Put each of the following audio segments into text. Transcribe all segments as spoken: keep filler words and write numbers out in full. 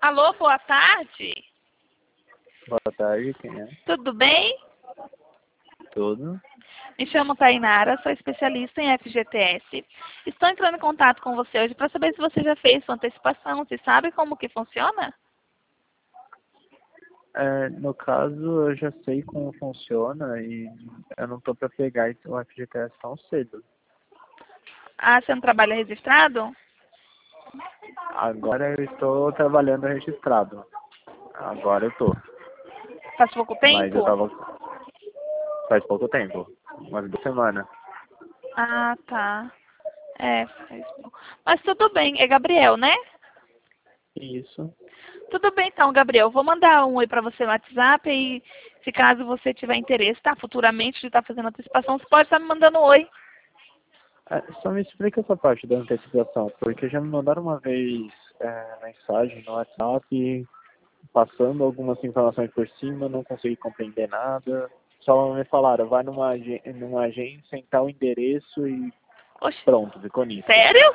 Alô, boa tarde. Boa tarde, quem é? Tudo bem? Tudo. Me chamo Tainara, sou especialista em F G T S. Estou entrando em contato com você hoje para saber se você já fez sua antecipação. Você sabe como que funciona? É, no caso, eu já sei como funciona e eu não tô para pegar o F G T S tão cedo. Ah, você não trabalha registrado? Agora eu estou trabalhando registrado. Agora eu tô. Faz pouco Mas eu tempo? tava faz pouco tempo. Umas duas semanas. Ah, tá. É, faz pouco. Mas tudo bem. É Gabriel, né? Isso. Tudo bem então, Gabriel. Vou mandar um oi para você no WhatsApp e se caso você tiver interesse, tá? Futuramente de estar fazendo antecipação, você pode estar me mandando um oi. É, só me explica essa parte da antecipação, porque já me mandaram uma vez é, mensagem no WhatsApp passando algumas informações por cima, não consegui compreender nada. Só me falaram, vai numa, ag- numa agência em tal endereço e Oxe, pronto, ficou nisso. sério?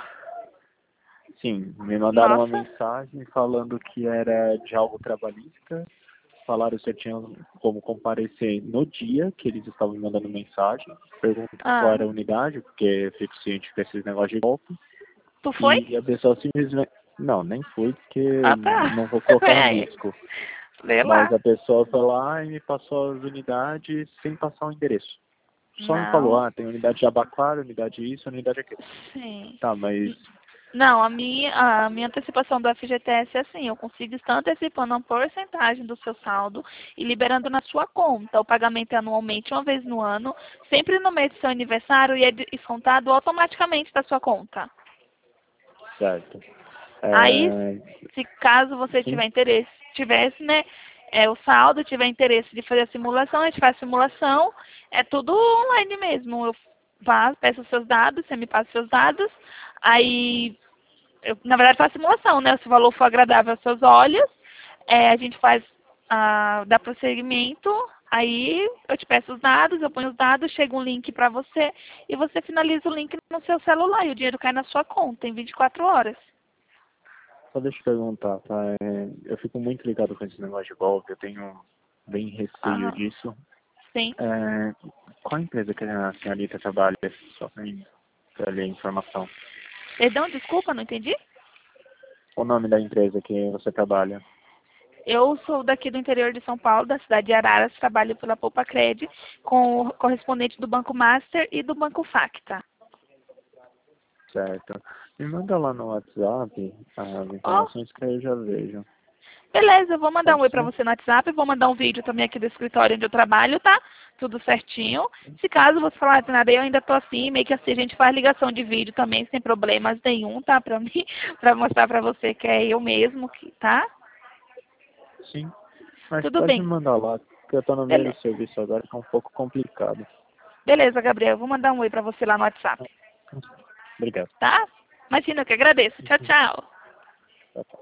Sim, me mandaram uma Nossa. mensagem falando que era de algo trabalhista. Falaram se eu tinha como comparecer no dia que eles estavam me mandando mensagem. Pergunto qual Ah, era a unidade, porque eu fico ciente com esses negócios de golpe. tu foi? E a pessoa simplesmente... Não, nem fui, porque Ah, tá. não vou colocar em É, risco. vê Mas lá. a pessoa foi lá e me passou as unidades sem passar o endereço. Só me falou, Não, ah, tem unidade de Abaquara, unidade isso, unidade aquilo. sim. Tá, mas... Não, a minha, a minha antecipação do F G T S é assim, eu consigo estar antecipando uma porcentagem do seu saldo e liberando na sua conta. O pagamento é anualmente, uma vez no ano, sempre no mês do seu aniversário e é descontado automaticamente da sua conta. Certo. Aí, É, se caso você sim, tiver interesse, tivesse, né, é, o saldo, tiver interesse de fazer a simulação, a gente faz a simulação, é tudo online mesmo. Eu faço, peço os seus dados, você me passa os seus dados, aí, eu, na verdade, faço a simulação, né? Se o valor for agradável aos seus olhos, é, a gente faz, ah, dá prosseguimento, aí eu te peço os dados, eu ponho os dados, chega um link para você e você finaliza o link no seu celular e o dinheiro cai na sua conta em vinte e quatro horas. só deixa eu perguntar, tá? É, eu fico muito ligado com esse negócio de golpe, eu tenho bem receio Aham. disso. Sim. É, qual empresa que a senhorita trabalha? Só para ler a informação. Perdão, desculpa, não entendi. O nome da empresa que você trabalha? Eu sou daqui do interior de São Paulo, da cidade de Araras, trabalho pela Poupa Cred, com o correspondente do Banco Master e do Banco Facta. Certo. Me manda lá no WhatsApp as Ó, informações que eu já vejo. beleza, eu vou mandar um Pode oi pra ser? você no WhatsApp, vou mandar um vídeo também aqui do escritório onde eu trabalho, tá? Tudo certinho. Se caso você falar, nada, eu ainda tô assim, meio que assim, a gente faz ligação de vídeo também, sem problemas nenhum, tá? Pra mim, pra mostrar pra você que é eu mesmo, que, tá? Sim. Mas Tudo pode me bem. mandar lá, porque eu tô no meio do Beleza. serviço agora, que é um pouco complicado. Beleza, Gabriel, eu vou mandar um oi pra você lá no WhatsApp, Obrigado. tá? Imagina, eu que agradeço. Tchau, tchau. Tchau, tchau.